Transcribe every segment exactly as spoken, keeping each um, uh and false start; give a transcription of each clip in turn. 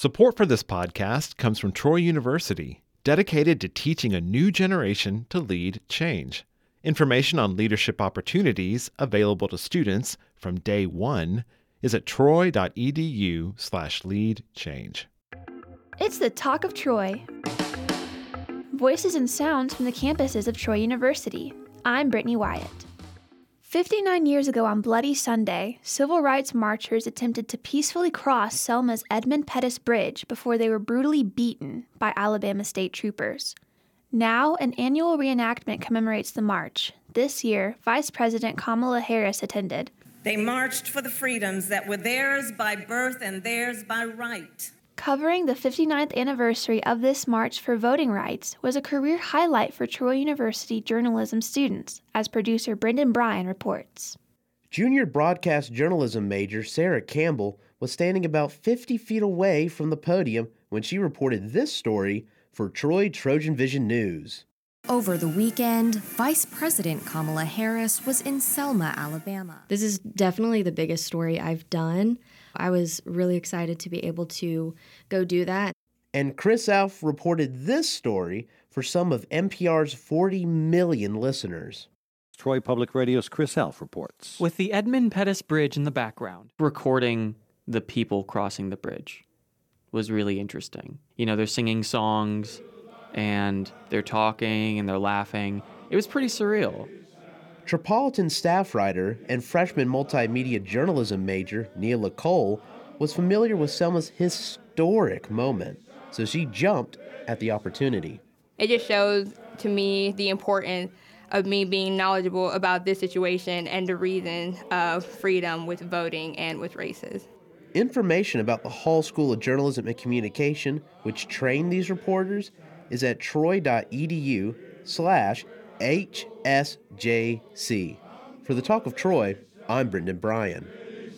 Support for this podcast comes from Troy University, dedicated to teaching a new generation to lead change. Information on leadership opportunities available to students from day one is at troy.edu slash lead change. It's the Talk of Troy. Voices and sounds from the campuses of Troy University. I'm Brittany Wyatt. fifty-nine years ago on Bloody Sunday, civil rights marchers attempted to peacefully cross Selma's Edmund Pettus Bridge before they were brutally beaten by Alabama state troopers. Now, an annual reenactment commemorates the march. This year, Vice President Kamala Harris attended. They marched for the freedoms that were theirs by birth and theirs by right. Covering the fifty-ninth anniversary of this march for voting rights was a career highlight for Troy University journalism students, as producer Brendan Bryan reports. Junior broadcast journalism major Sarah Campbell was standing about fifty feet away from the podium when she reported this story for Troy Trojan Vision News. Over the weekend, Vice President Kamala Harris was in Selma, Alabama. This is definitely the biggest story I've done. I was really excited to be able to go do that. And Chris Alf reported this story for some of N P R's forty million listeners. Troy Public Radio's Chris Alf reports. With the Edmund Pettus Bridge in the background, recording the people crossing the bridge was really interesting. You know, they're singing songs, and they're talking, and they're laughing. It was pretty surreal. Tripolitan staff writer and freshman multimedia journalism major Neela Cole was familiar with Selma's historic moment, so she jumped at the opportunity. It just shows to me the importance of me being knowledgeable about this situation and the reason of freedom with voting and with races. Information about the Hall School of Journalism and Communication, which trained these reporters, is at troy.edu slash H S J C. For the Talk of Troy, I'm Brendan Bryan.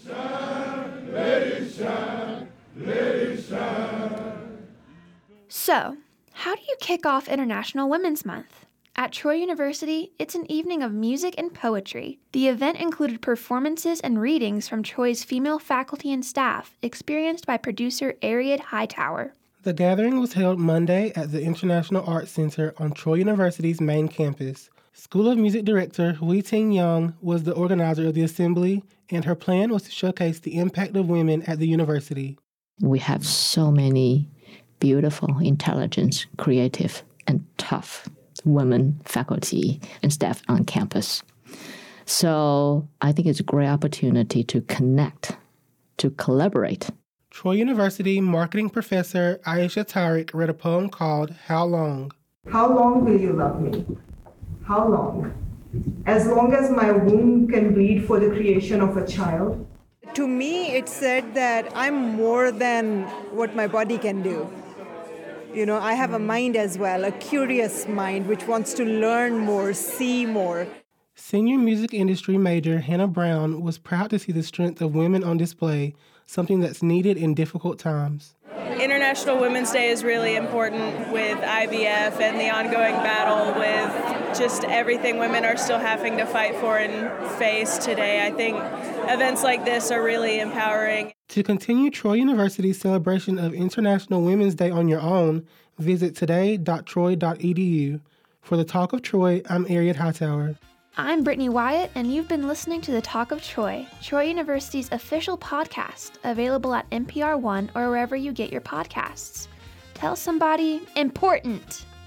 So, how do you kick off International Women's Month? At Troy University, it's an evening of music and poetry. The event included performances and readings from Troy's female faculty and staff, experienced by producer Ariad Hightower. The gathering was held Monday at the International Arts Center on Troy University's main campus. School of Music Director Hui Ting Young was the organizer of the assembly, and her plan was to showcase the impact of women at the university. We have so many beautiful, intelligent, creative, and tough women faculty and staff on campus. So I think it's a great opportunity to connect, to collaborate. Troy University marketing professor Aisha Tariq read a poem called How Long? How long will you love me? How long? As long as my womb can bleed for the creation of a child? To me, it said that I'm more than what my body can do. You know, I have a mind as well, a curious mind which wants to learn more, see more. Senior music industry major Hannah Brown was proud to see the strength of women on display, something that's needed in difficult times. International Women's Day is really important with I V F and the ongoing battle with just everything women are still having to fight for and face today. I think events like this are really empowering. To continue Troy University's celebration of International Women's Day on your own, visit today dot troy dot e d u. For the Talk of Troy, I'm Ariad Hightower. I'm Brittany Wyatt, and you've been listening to The Talk of Troy, Troy University's official podcast, available at N P R One or wherever you get your podcasts. Tell somebody important.